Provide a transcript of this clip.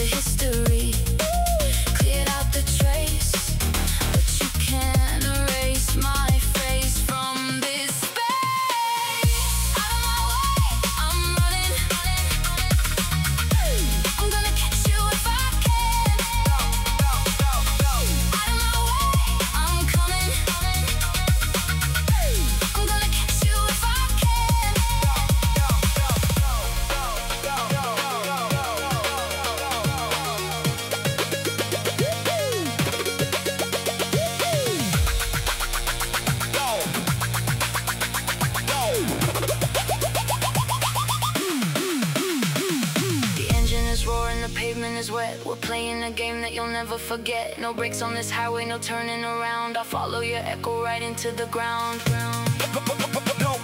history. Cleared out the trace, but you can't erase my face from this space. Out of my way, I'm running. I'm gonna catch you if I can. Out of my way, I'm coming. I'm gonna catch you if I can. The engine is roaring, the pavement is wet. We're playing a game that you'll never forget. No brakes on this highway, no turning around. I'll follow your echo right into the ground. No